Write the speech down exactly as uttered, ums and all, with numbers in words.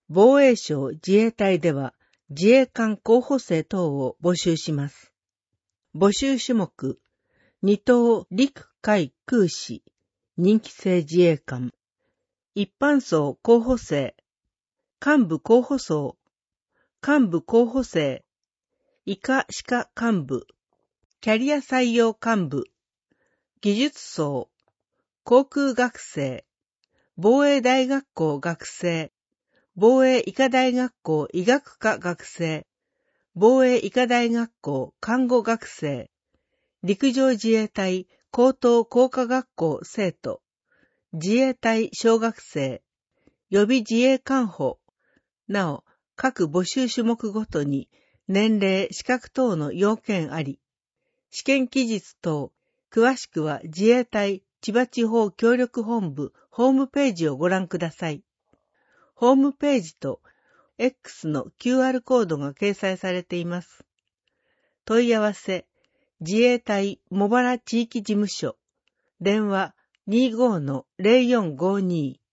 防衛省自衛隊では自衛官候補生等を募集します。募集種目、二等陸海空士、任期制自衛官、一般層候補生、幹部候補層、幹部候補生、以下歯科幹部、キャリア採用幹部、技術層、航空学生、防衛大学校学生、防衛医科大学校医学科学生、防衛医科大学校看護学生、陸上自衛隊高等工科学校生徒、自衛隊小学生、予備自衛官補、なお、各募集種目ごとに年齢、資格等の要件あり、試験期日等、詳しくは自衛隊千葉地方協力本部ホームページをご覧ください。ホームページと X の キューアール コードが掲載されています。問い合わせ、自衛隊茂原地域事務所、電話 にじゅうごのゼロよんごに